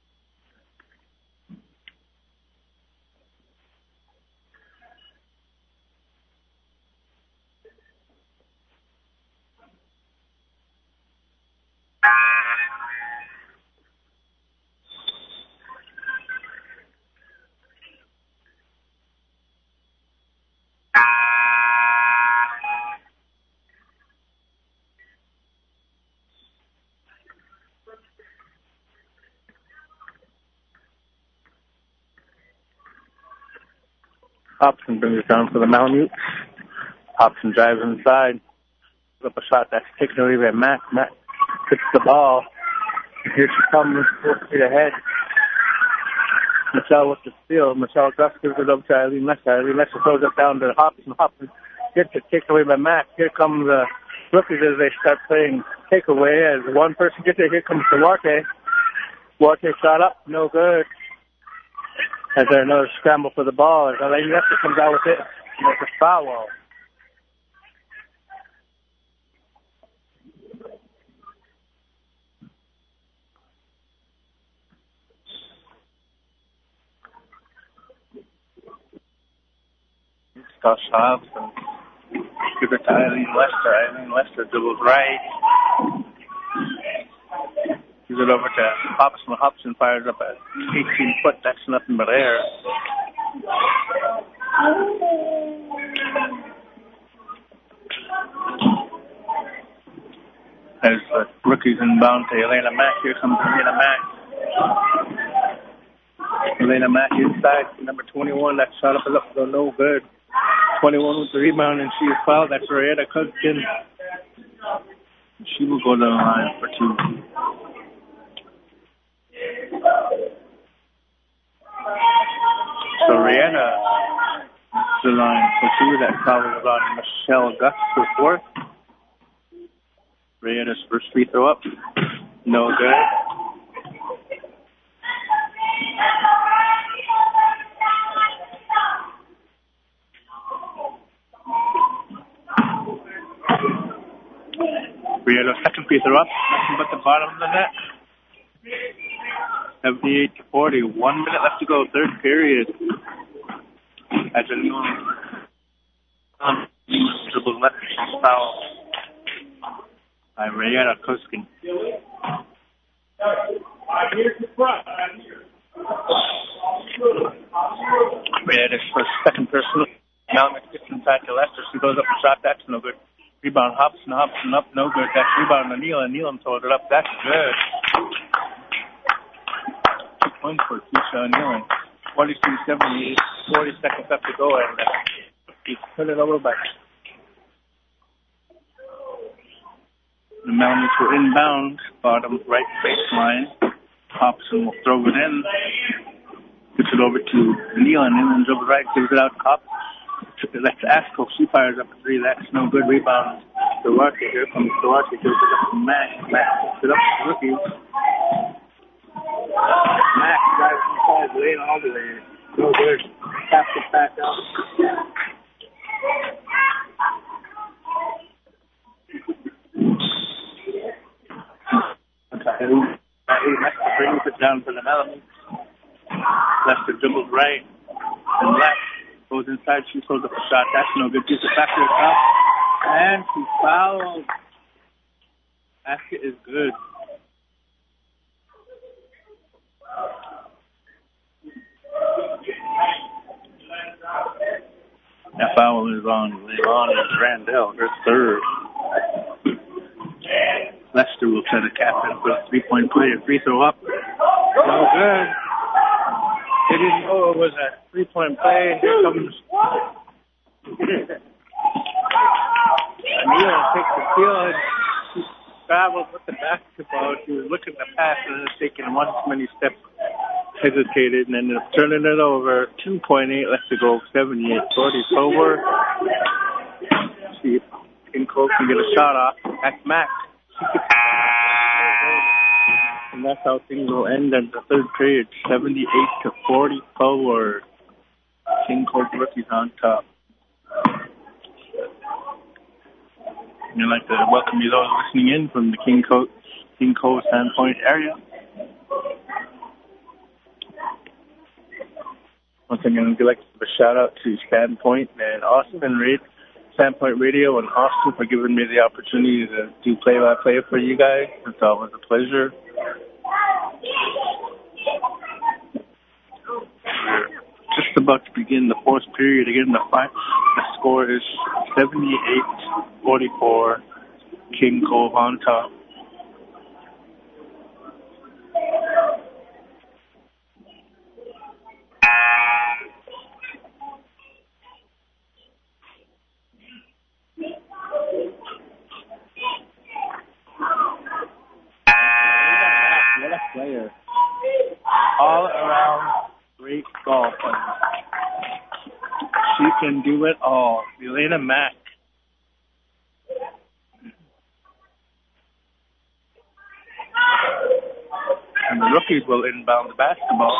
Hobson brings it down for the Malamute. Hobson drives inside. Puts up a shot that's taken away by Mack. Mack puts the ball. And here she comes, 4 feet ahead. Michelle with the steal. Michelle Gus gives it up to Eileen Lester. Eileen Lester throws it down to Hobson. Hobson gets it taken away by Mack. Here comes the rookies as they start playing takeaway. As one person gets it, here comes Duarte. Duarte shot up, no good. As there another scramble for the ball, as Eileen Lester comes out with it, makes a foul. Josh Hobson gives it to Eileen Lester. Eileen Lester dribbles right. Gives it over to Hobson. Hobson fires up at 18 foot. That's nothing but air. As the rookies inbound to Elena Mack. Here comes Elena Mack. Elena Mack inside. Number 21. That shot up is up, so no good. 21 with the rebound, and she is fouled. That's Rayetta Cousin. She will go to the line for two. So Rayetta the line for two. That foul was on Michelle Gus for fourth. Rayetta's first free throw up. No good. Riedo's second free throw up, nothing but the bottom of the net. 78-40, 1 minute left to go, third period. As a new dribble left foul by Rayetta Kuskin. Rayetta's first second personal. Malamute gets inside to Lester. She goes up and shot. That's no good. Rebound Hobson up, no good. That's rebound to Nealon. Nealon throws it up. That's good. 2 points for Keisha Nealon. 42-78, 40 seconds left to go, and he's put it over back. The Malamutes will inbound, bottom right baseline. Hobson will throw it in. Gets it over to Nealon. Nealon dribbles right, gives it out to Hobson. That's Asko. She fires up a three. That's no good. Rebound. Duarte. Here comes Duarte. Gives it up to Mac. Mac puts it up to the rookies. Mac drives inside, lane all the way. No good. Taps it back out. Lester brings it down for the Malamutes. Lester dribbles right and left. Goes inside, she throws up a shot. That's no good. Gives it back to the top. And she fouls. Basket is good. That foul is on Randall, her third. Lester will try to cap in for a 3-point play. A free throw up. No good. They didn't know it was a 3-point play. Here comes Neal takes the field. She traveled with the basketball. She was looking to pass and then taking one too many steps. Hesitated and ended up turning it over. 2.8 left to go. 78-40 forward. See if King Cole can get a shot off. That's Mac. And that's how things will end in the third period. 78-40 forward. King Cole rookies on top. And I'd like to welcome you those listening in from the King Cole Sandpoint area. Once again, I'd like to give a shout out to Sandpoint and Austin and Sandpoint Radio and Austin for giving me the opportunity to do play-by-play for you guys. It's always a pleasure. We're just about to begin the fourth period. Again, the score is 78-44. King Cole on top. Player. All around great golf. She can do it all. Elena Mack. And the rookies will inbound the basketball.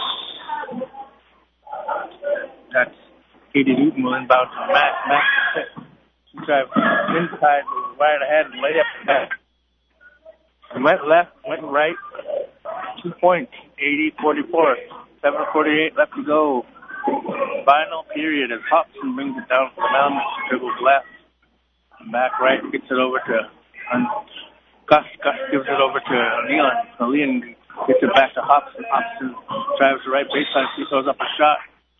That's Katie Newton will inbound to Mack. Mack she drives inside, right ahead, and lay up the back. Went left, went right. 2 points, 80-44. 7:48 left to go. Final period as Hobson brings it down for the Malamutes. Dribbles left. Back right, gets it over to Gus. Gus gives it over to Leon. Leon gets it back to Hobson. Hobson drives the right baseline. She throws up a shot.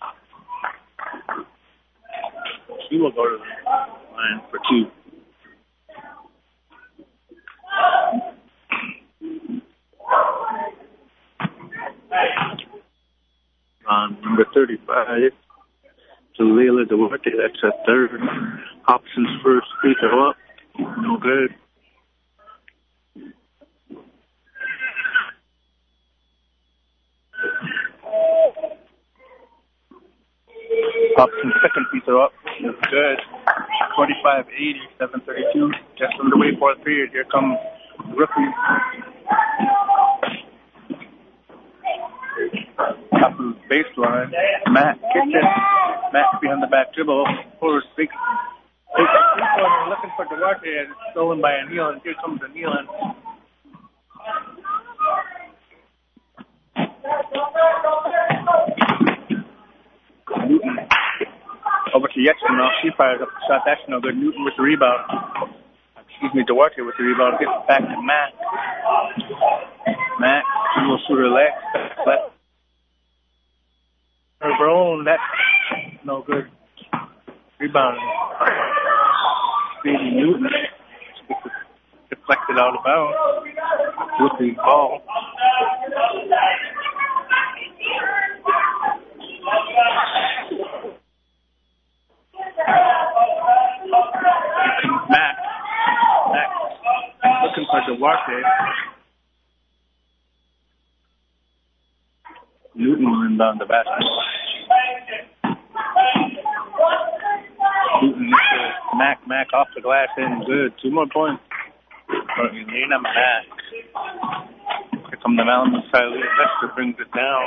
She will go to the line for two. Number 35, to Leila Duarte. That's a third. Hobson's first free throw up. No good. Hobson's second free throw up. No good. 45-80, 7:32. Just underway, fourth period. Here comes the rookie. Top of the baseline. Matt kicked it. Matt behind the back dribble. Forward big three-pointer looking for the Duarte, and it's stolen by a Nealon. Here comes a Nealon. Newton over to Yexton now. She fires up the shot. That's no good. Newton with the rebound. Duarte with the rebound. Gets it back to Matt. Matt will shoot her leg. But her grown. That's no good. Rebound. Stevie Newton. Deflected out of bounds with the ball. Matt looking for Duarte. Newton will inbound the basketball. Newton Mac off the glass in good. 2 more points for Elena Mac. Here come the Malamute side. Lester brings it down.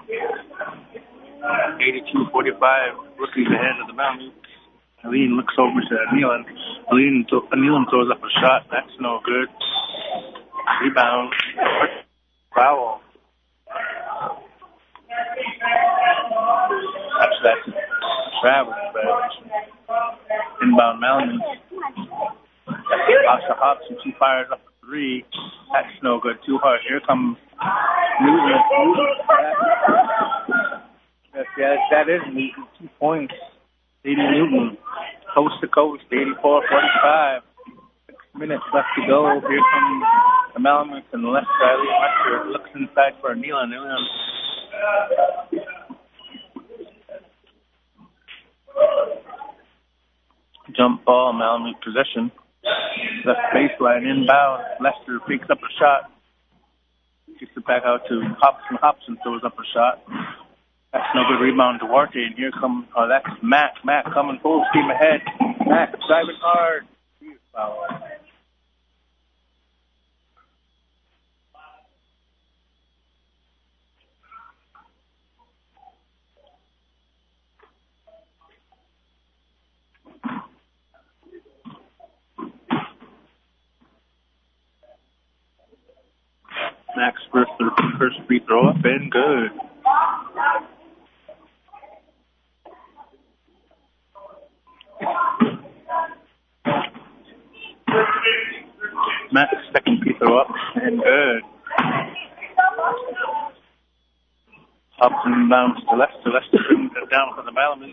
82-45. Rookies ahead of the Malamute. Aline looks over to Nealon. Nealon throws up a shot. That's no good. Rebound. Foul. That's travel. Inbound Malamute. Asha Hobson, she fires up a 3. That's no good. Too hard. Here comes Newton. That is Newton. 2 points. 80 Newton. Coast to coast. 84-45. 6 minutes left to go. Here comes the Malamute and the left side. Lester looks inside for Nealon. Jump ball, Malamute possession. Left baseline, inbound. Lester picks up a shot. Kicks it back out to Hobson. Hobson throws up a shot. That's no good. Rebound to Duarte, and here comes, that's Mac. Mac coming full steam ahead. Mac driving hard. Foul. Max first free throw up and good. Max second free throw up and good. Hobson bounce to Lester. Lester brings it down for the Malamute.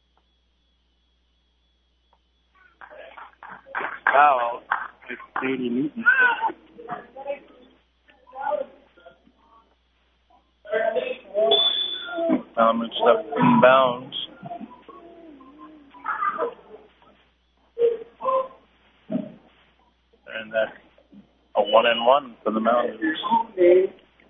Foul. It's Sadie Newton. Malamute left inbounds. And that's a 1-and-1 for the Malamute.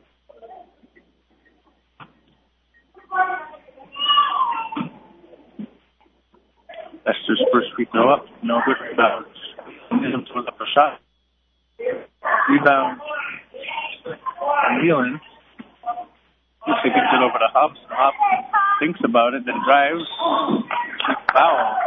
Lester's first free throw up. No good rebounds. Nealon throws up a shot. Rebound. Nealon. He gets it over to Hobson. Hobson thinks about it, then drives. Foul.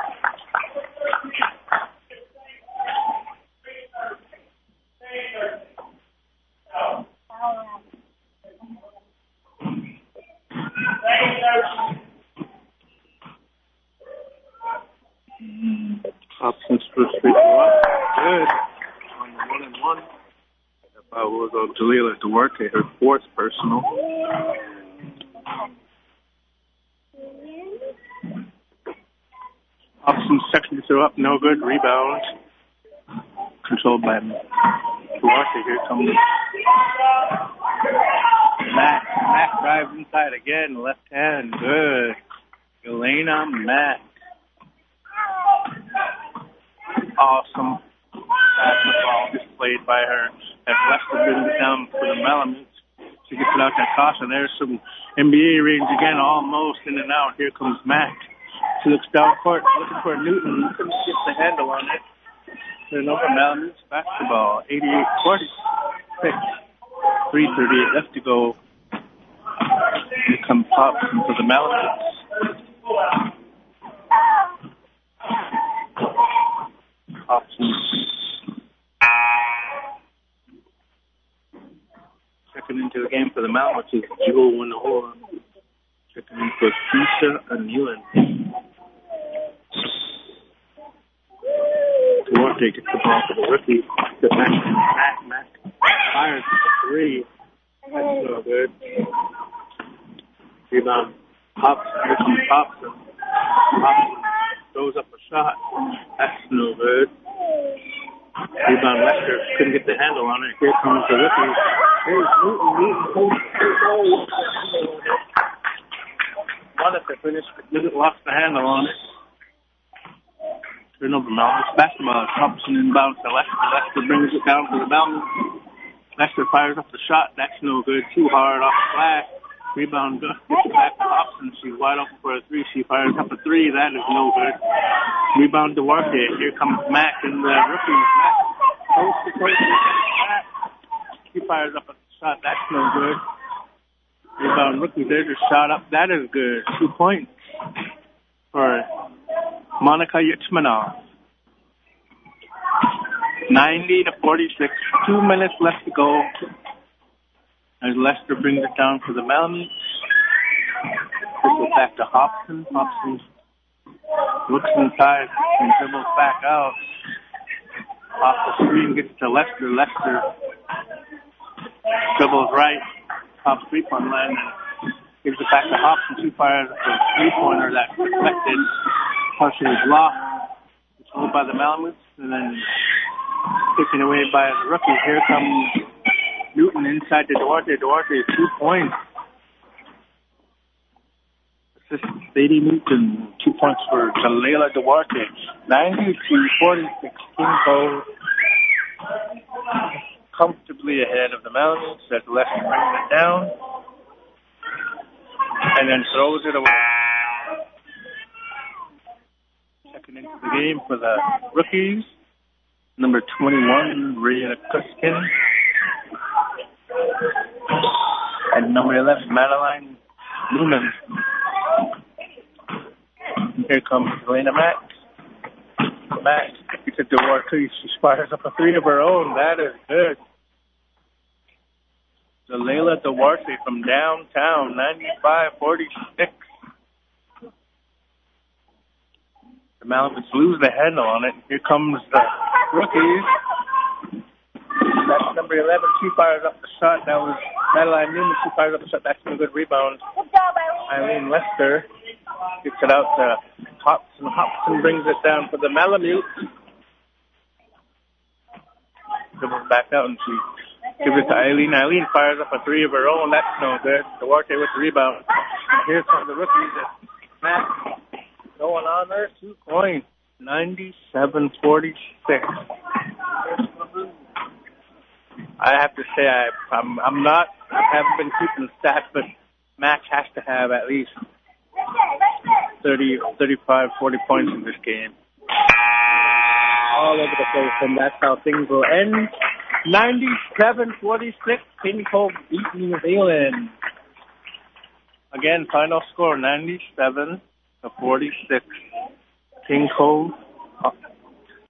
Hobson's first free throw up. Good. On the 1-and-1. The foul was on Jalila Duarte, her 4th personal. Hobson's second free throw up, no good. Rebound. Controlled by Duarte. Here comes Mac. Mac drives inside again. Left hand. Good. Elena Mac. Awesome basketball displayed by her as Lester brings it down for the Malamute. She gets it out to Kasha. There's some NBA range again, almost in and out. Here comes Mac. She looks down court, looking for Newton. Couldn't get the handle on it. Turn over Malamute's basketball. 88-46. 3:38 left to go. Here comes Hobson for the Malamutes. Hobson. Checking into the game for the Mount, which is Jewel Winahora. Checking in for Keisha and Ewan. Duarte gets the ball for the rookie. The Mac fires for 3. That's no good. Rebound. Hobson throws up a shot. That's no good. Rebound Lester couldn't get the handle on it. Here comes the rookie. Here's Newton. Wanted to finish, but lost the handle on it. Turnover Mountains basketball. Thompson inbounds to Lester. Lester brings it down to the mountain. Lester fires up the shot. That's no good. Too hard off the glass. Rebound gets it back to Hobson. She's wide open for a 3. She fires up a 3. That is no good. Rebound Duarte. Here comes Mac and the rookie. Mac coast to coast. He fires up a shot. That's no good. Rebound rookie. There's a shot up. That is good. 2 points for Monica Yichmanov. 90-46. 2 minutes left to go. As Lester brings it down for the Mountains. This is back to Hobson. Hobson looks inside and dribbles back out. Off the screen gets to Lester. Lester dribbles right. Top 3-point line and gives it back to Hobson. 2 fires a 3-pointer that's deflected. Partially blocked. It's hold by the Malamutes and then taken away by the rookie. Here comes Newton inside to Duarte. Duarte 2 points. Assist Sadie Newton. 2 points for Jalila Duarte. 90-46. King Cove comfortably ahead of the Mountains as Lester brings it down and then throws it away. Checking into the game for the rookies. Number 21, Rhea Cuskin. And number 11, Madeline Newman. Here comes Elena Mack. Mack gets it to Duarte. She fires up a 3 of her own. That is good. Jalila Duarte from downtown, 95-46. The Malamutes lose the handle on it. Here comes the rookies. That's number 11. She fires up the shot. That was Madeline Newman. She fires up the shot. That's a good rebound. Good job, Eileen Lester gets it out to Hobson. Hobson brings it down for the Malamutes. Dribbles back out and she gives it to Eileen. Eileen fires up a 3 of her own. That's no good. Duarte with the rebound. Here comes the rookies. Matt going on there. 2 points. 97-46. I have to say I haven't been keeping the stats, but Mac has to have at least 30, 35, 40 points in this game. All over the place, and that's how things will end. 97-46, King Cove beating New Zealand. Again, final score 97-46. King Cove